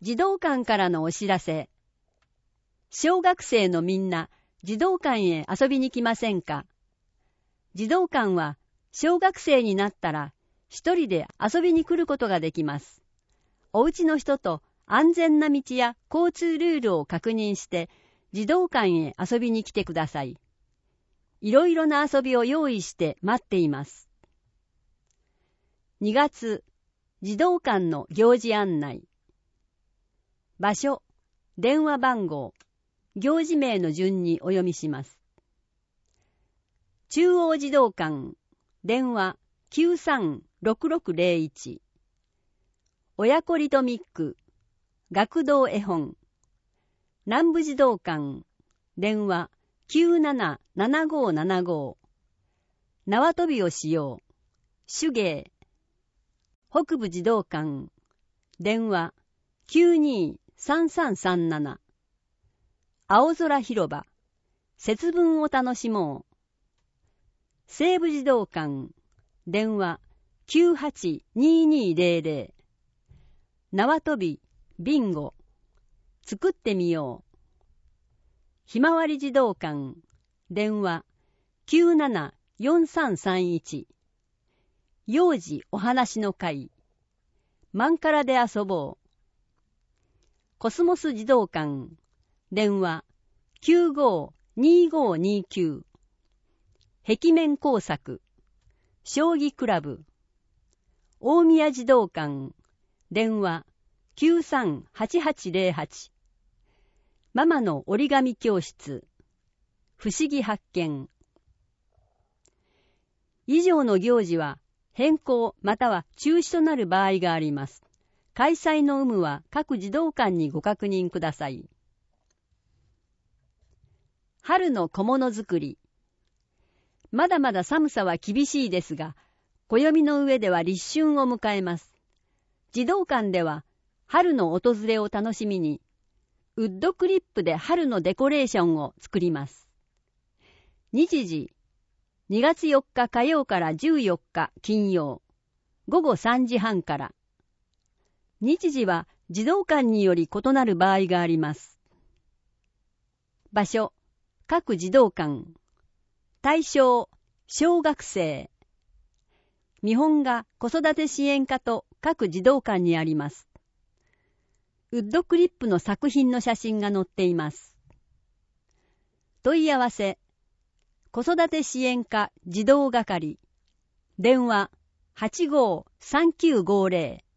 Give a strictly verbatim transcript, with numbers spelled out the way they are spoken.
児童館からのお知らせ。小学生のみんな、児童館へ遊びに来ませんか？児童館は小学生になったら一人で遊びに来ることができます。お家の人と安全な道や交通ルールを確認して児童館へ遊びに来てください。いろいろな遊びを用意して待っています。にがつ、児童館の行事案内。場所、電話番号、行事名の順にお読みします。中央児童館、電話 きゅうさんろくろくぜろいち。親子リトミック、学童絵本。南部児童館、電話 きゅうななななごななご。縄跳びをしよう、手芸。北部児童館、電話 きゅうにさんさんさんなな。青空広場、節分を楽しもう。西部児童館、電話 きゅうはちににぜろぜろ。縄跳び、ビンゴ、作ってみよう。ひまわり児童館、電話 きゅうななよんさんさんいち。幼児お話の会、マンカラで遊ぼう。コスモス児童館、電話 きゅうごにごにきゅう。壁面工作、将棋クラブ。大宮児童館、電話 きゅうさんはちはちぜろはち。ママの折り紙教室、不思議発見。以上の行事は変更または中止となる場合があります。開催の有無は各児童館にご確認ください。春の小物作り。まだまだ寒さは厳しいですが、暦の上では立春を迎えます。児童館では春の訪れを楽しみに、ウッドクリップで春のデコレーションを作ります。日時、にがつよっか火曜からじゅうよっか金曜、ごごさんじはんから。日時は児童館により異なる場合があります。場所、各児童館。対象、小学生。見本が子育て支援課と各児童館にあります。ウッドクリップの作品の写真が載っています。問い合わせ、子育て支援課児童係、電話 はちごさんきゅうごぜろ。